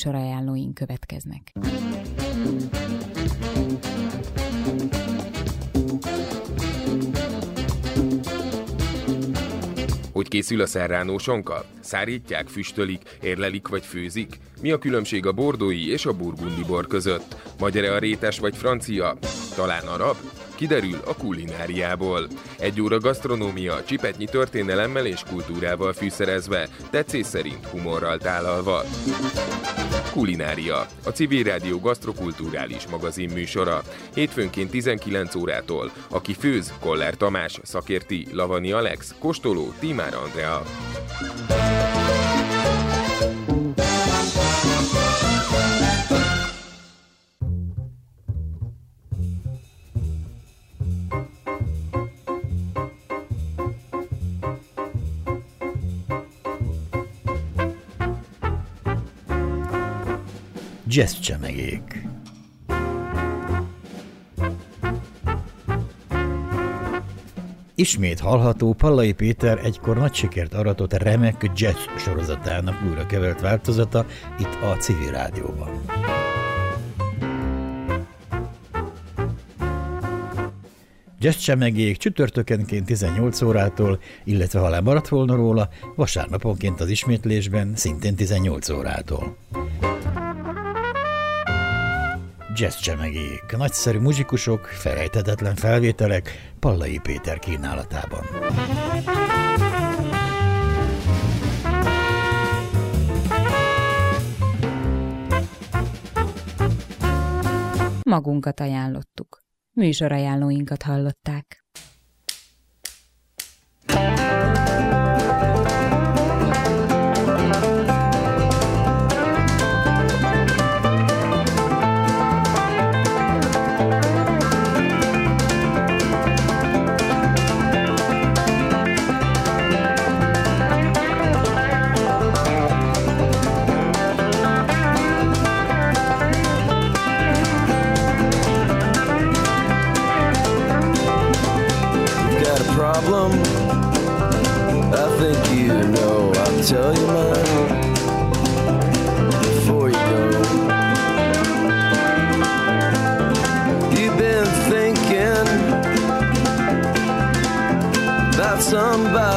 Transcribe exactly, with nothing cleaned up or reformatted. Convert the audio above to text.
műsorajánlóink következnek. Hogy készül a serrano sonka? Szárítják, füstölik, érlelik vagy főzik? Mi a különbség a bordói és a burgundi bor között? Magyar-e a rétes vagy francia? Talán arab? Kiderül a kulináriából. Egy óra gasztronómia, csipetnyi történelemmel és kultúrával fűszerezve, tetszés szerint humorral tálalva. Kulinária, a Civil Rádió gasztrokulturális magazin műsora. Hétfőnként tizenkilenc órától. Aki főz, Koller Tamás, szakérti, Lavani Alex, kóstoló, Tímár Andrea. Jazzcsemegék. Ismét hallható Pallai Péter egykor nagy sikert aratott remek jazz sorozatának újra kevert változata itt a Civil Rádióban. Jazzcsemegék csütörtökenként tizennyolc órától, illetve ha lemaradt volna róla, vasárnaponként az ismétlésben szintén tizennyolc órától. Jazzcsemegék, nagyszerű muzsikusok, felejthetetlen felvételek Pallai Péter kínálatában. Magunkat ajánlottuk. Műsorajánlóinkat hallották. Problem, I think you know, I'll tell you mine.